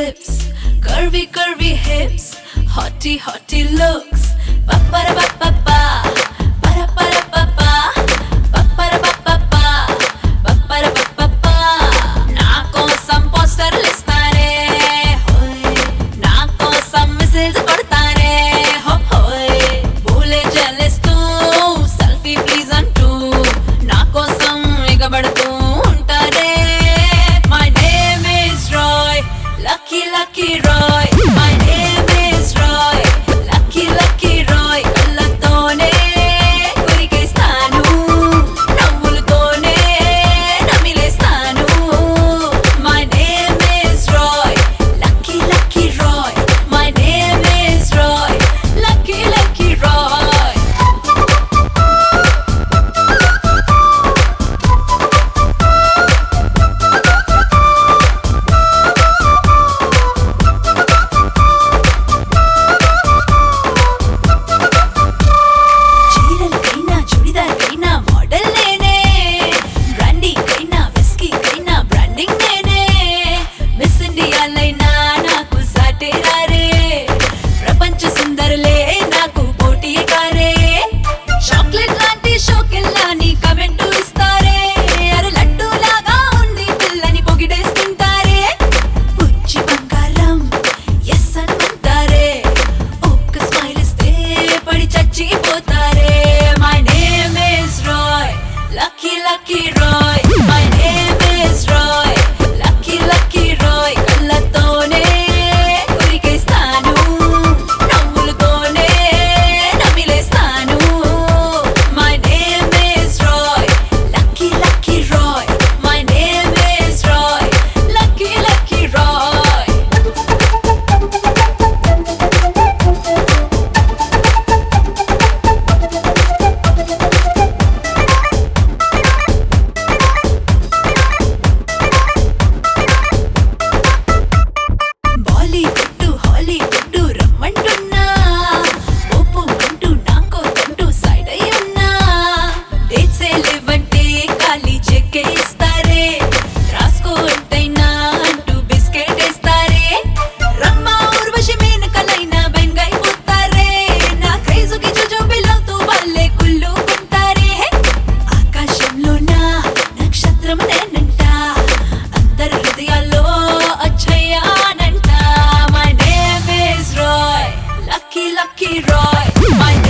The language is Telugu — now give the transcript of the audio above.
lips, curvy curvy hips, hotty hotty looks. Pa para pa pa pa, para para pa pa, pa para pa pa pa, pa para pa pa pa. నా కోసం పోస్టర్లు ఇస్తారే, హోయ్ నా కోసం మెసేజ్ కొడతారే, హోయ్ పూలే జల్లిస్తూ సెల్ఫీ ప్లీజ్ అంటూ నా కోసం ఎగబడుతూ ఉంటారే. My name is Roy, lucky lucky Roy. My name is Roy, lucky lucky Roy. కళ్ళతోనే కొరికేస్తాను, నవ్వులతోనే నమిలేస్తాను. My name is Roy, lucky lucky Roy. My name is Roy, lucky lucky Roy. చీరలకైనా చుడిదార్కైనా మోడల్ నేనే, బ్రాండీకైనా విస్కీకైనా బ్రాండింగ్ నేనే. మిస్ ఇండియాలైనా నాకు సాటే రారే, ప్రపంచ సుందరులే నాకు పోటీ కారే. చాక్లెట్ లాంటి షోకెల్లా నీ కమెంటు ఇస్తారే, అరే లడ్డు లాగా ఉంది పిల్లని పొగిడేస్తుంటారే. పుచ్చి బంగారం ఎస్ అంటారే, ఒక్క స్మైల్ ఇస్తే పడి చచ్చిపోతారే. My name is Roy, lucky lucky Roy. My name is Roy, lucky lucky Roy. కళ్ళతోనే కొరికేస్తాను, నవ్వులతోనే నమిలేస్తాను. My name is Roy, lucky lucky Roy. My name is Roy, lucky lucky Roy. Bollywood Hollywood రమ్మంటున్నా, ఓపు అంటూ నాకో తంటూ సైడ్ అయ్యున్నా. డేట్సే లేవంటే ఖాళీ చెక్కే ఇస్తారే, రాసుకో అంటైనా అంటూ బిస్కెట్ ఇస్తారే. రమ్మ ఊర్వశి మేనకలైనా బెంగైపోతారే, నా క్రేజుకి జుజుబిలవుతూ వాళ్ళే కుళ్ళుకుంటారే. ఆకాశంలో నా నక్షత్రం నేనంట, అందరి హృదయాల్లో అచ్చయ్యానంట. My name is Roy, lucky lucky Roy. My